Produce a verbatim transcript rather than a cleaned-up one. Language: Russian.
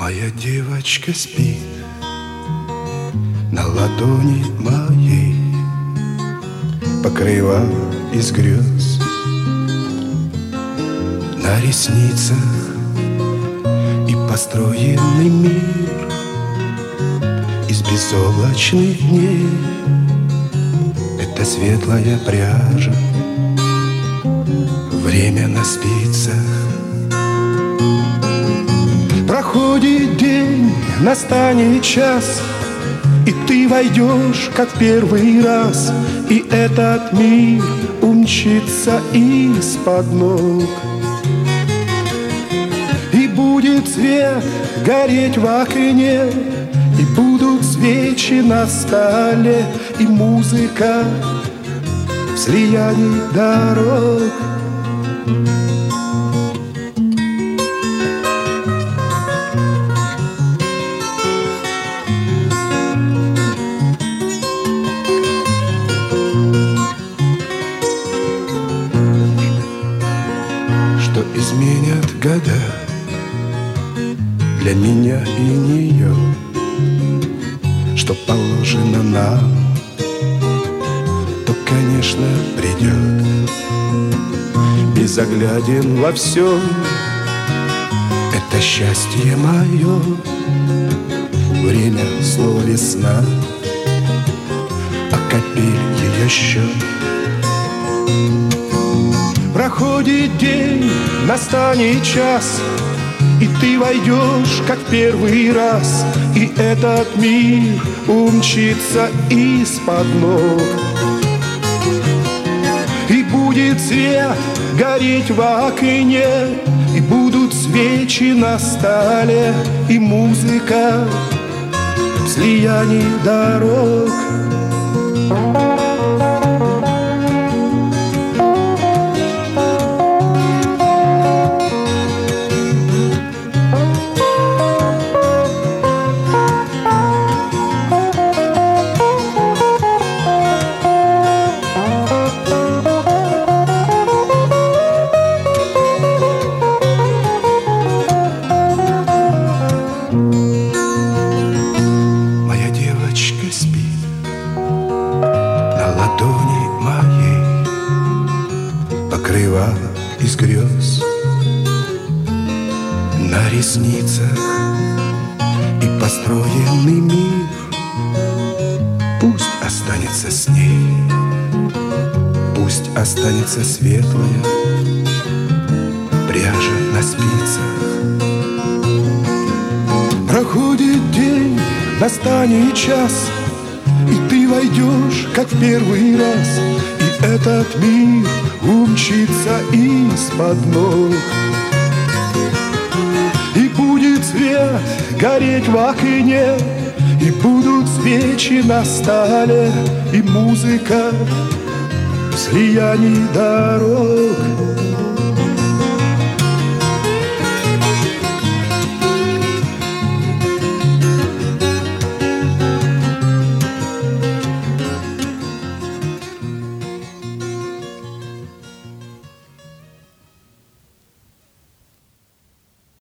Моя девочка спит на ладони моей, покрывая из грез. На ресницах и построенный мир из безоблачных дней. Это светлая пряжа, время на спицах. Проходит день, настанет час, и ты войдешь, как первый раз, и этот мир умчится из-под ног. И будет свет гореть в окне, и будут свечи на столе, и музыка в слиянии дорог. Что изменят года для меня и нее, что положено нам, то, конечно, придет. Безогляден во всем, это счастье мое. Время снова весна, а капель ее счет. Проходит день, настанет час, и ты войдешь, как первый раз, и этот мир умчится из-под ног. И будет свет гореть в окне, и будут свечи на столе, и музыка в слиянии дорог. Ладони моей покрывала из грез. На ресницах и построенный мир пусть останется с ней, пусть останется светлая пряжа на спицах. Проходит день, настанет час, и ты войдешь, как в первый раз, и этот мир умчится из-под ног. И будет свет гореть в окне, и будут свечи на столе, и музыка в слиянии дорог.